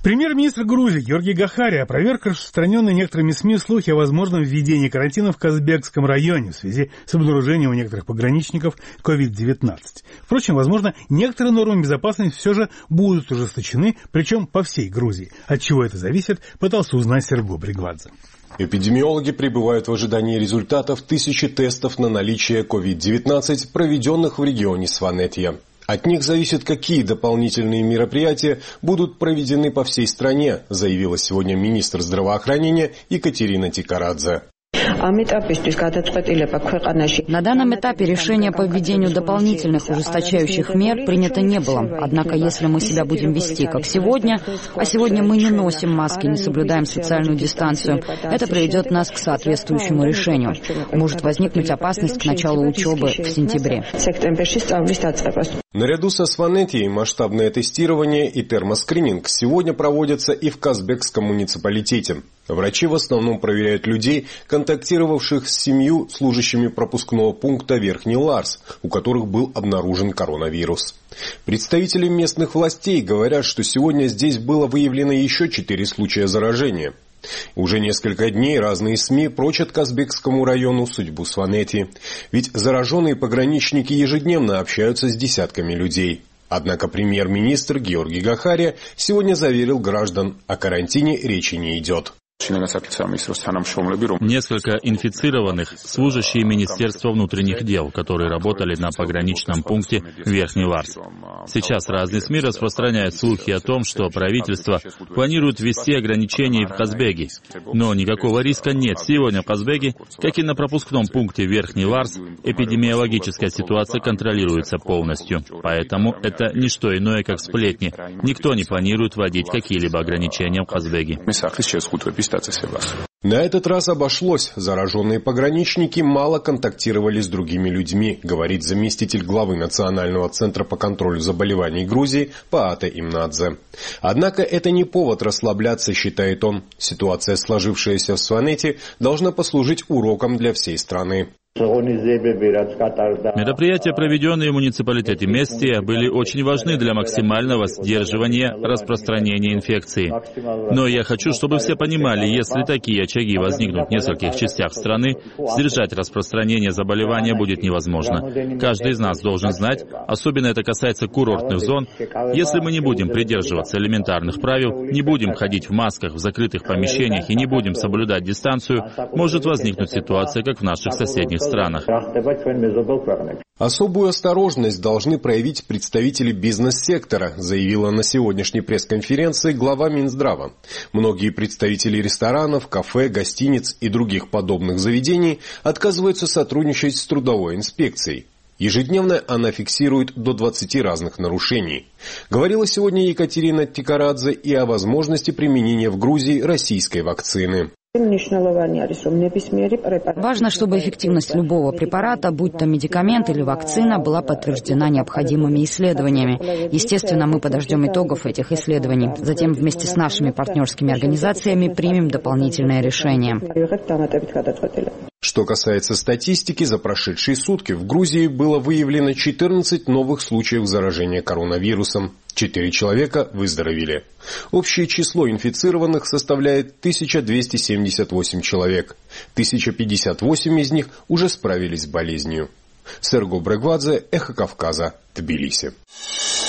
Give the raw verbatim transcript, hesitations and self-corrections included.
Премьер-министр Грузии Георгий Гахари опроверг распространенные некоторыми СМИ слухи о возможном введении карантина в Казбекском районе в связи с обнаружением у некоторых пограничников ковид девятнадцать. Впрочем, возможно, некоторые нормы безопасности все же будут ужесточены, причем по всей Грузии. От чего это зависит, пытался узнать Серго Бригвадзе. Эпидемиологи пребывают в ожидании результатов тысячи тестов на наличие ковид девятнадцать, проведенных в регионе Сванетия. От них зависит, какие дополнительные мероприятия будут проведены по всей стране, заявила сегодня министр здравоохранения Екатерина Тикарадзе. На данном этапе решение по введению дополнительных ужесточающих мер принято не было. Однако, если мы себя будем вести как сегодня, а сегодня мы не носим маски, не соблюдаем социальную дистанцию, это приведет нас к соответствующему решению. Может возникнуть опасность к началу учебы в сентябре. Наряду со Сванетией масштабное тестирование и термоскрининг сегодня проводятся и в Казбекском муниципалитете. Врачи в основном проверяют людей, контактировавших с семью служащими пропускного пункта Верхний Ларс, у которых был обнаружен коронавирус. Представители местных властей говорят, что сегодня здесь было выявлено еще четыре случая заражения. Уже несколько дней разные СМИ прочат Казбекскому району судьбу Сванетии, ведь зараженные пограничники ежедневно общаются с десятками людей. Однако премьер-министр Георгий Гахари сегодня заверил граждан, о карантине речи не идет. Несколько инфицированных служащие Министерства внутренних дел, которые работали на пограничном пункте Верхний Ларс. Сейчас разные СМИ распространяют слухи о том, что правительство планирует ввести ограничения в Казбеге. Но никакого риска нет. Сегодня в Казбеге, как и на пропускном пункте Верхний Ларс, эпидемиологическая ситуация контролируется полностью. Поэтому это не что иное, как сплетни. Никто не планирует вводить какие-либо ограничения в Казбеге. На этот раз обошлось. Зараженные пограничники мало контактировали с другими людьми, говорит заместитель главы Национального центра по контролю заболеваний Грузии Паата Имнадзе. Однако это не повод расслабляться, считает он. Ситуация, сложившаяся в Сванете, должна послужить уроком для всей страны. Мероприятия, проведенные в муниципалитете Местия, были очень важны для максимального сдерживания распространения инфекции. Но я хочу, чтобы все понимали, если такие очаги возникнут в нескольких частях страны, сдержать распространение заболевания будет невозможно. Каждый из нас должен знать, особенно это касается курортных зон, если мы не будем придерживаться элементарных правил, не будем ходить в масках в закрытых помещениях и не будем соблюдать дистанцию, может возникнуть ситуация, как в наших соседних странах. Особую осторожность должны проявить представители бизнес-сектора, заявила на сегодняшней пресс-конференции глава Минздрава. Многие представители ресторанов, кафе, гостиниц и других подобных заведений отказываются сотрудничать с трудовой инспекцией. Ежедневно она фиксирует до двадцати разных нарушений. Говорила сегодня Екатерина Тикарадзе и о возможности применения в Грузии российской вакцины. Важно, чтобы эффективность любого препарата, будь то медикамент или вакцина, была подтверждена необходимыми исследованиями. Естественно, мы подождем итогов этих исследований. Затем вместе с нашими партнерскими организациями примем дополнительные решения. Что касается статистики, за прошедшие сутки в Грузии было выявлено четырнадцать новых случаев заражения коронавирусом. Четыре человека выздоровели. Общее число инфицированных составляет тысяча двести семьдесят восемь человек. тысяча пятьдесят восемь из них уже справились с болезнью. Серго Бригвадзе, Эхо Кавказа, Тбилиси.